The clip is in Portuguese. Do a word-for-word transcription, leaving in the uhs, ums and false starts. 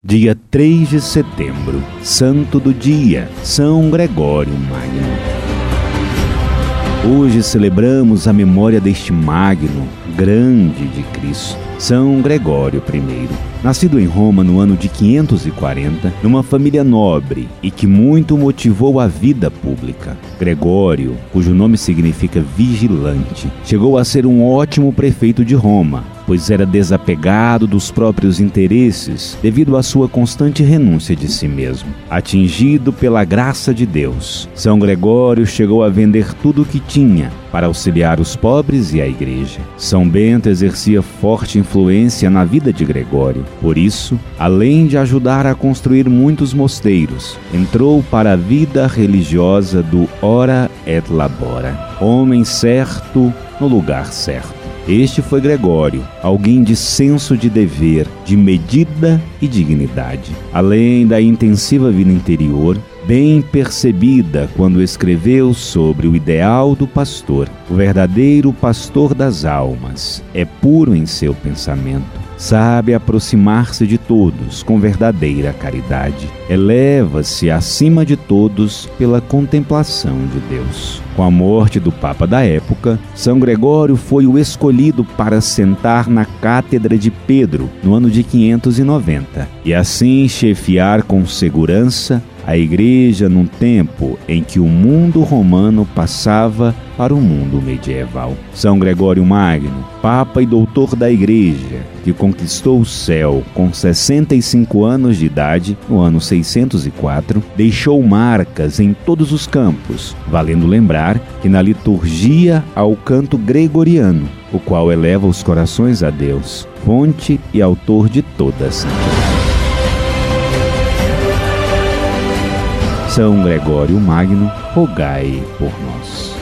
Dia três de setembro, santo do dia, São Gregório Magno. Hoje celebramos a memória deste magno, grande de Cristo, São Gregório I. Nascido em Roma no ano de quinhentos e quarenta, numa família nobre e que muito motivou a vida pública. Gregório, cujo nome significa vigilante, chegou a ser um ótimo prefeito de Roma, pois era desapegado dos próprios interesses devido à sua constante renúncia de si mesmo. Atingido pela graça de Deus, São Gregório chegou a vender tudo o que tinha para auxiliar os pobres e a igreja. São Bento exercia forte influência na vida de Gregório. Por isso, além de ajudar a construir muitos mosteiros, entrou para a vida religiosa do ora et labora, homem certo no lugar certo. Este foi Gregório, alguém de senso de dever, de medida e dignidade. Além da intensiva vida interior, bem percebida quando escreveu sobre o ideal do pastor. O verdadeiro pastor das almas é puro em seu pensamento. Sabe aproximar-se de todos com verdadeira caridade. Eleva-se acima de todos pela contemplação de Deus. Com a morte do Papa da época, São Gregório foi o escolhido para sentar na Cátedra de Pedro no ano de quinhentos e noventa e assim chefiar com segurança a Igreja num tempo em que o mundo romano passava para o mundo medieval. São Gregório Magno, Papa e Doutor da Igreja, que conquistou o céu com sessenta e cinco anos de idade, no ano seiscentos e quatro, deixou marcas em todos os campos, valendo lembrar que na liturgia há o canto gregoriano, o qual eleva os corações a Deus, fonte e autor de toda a santidade. São Gregório Magno, rogai por nós.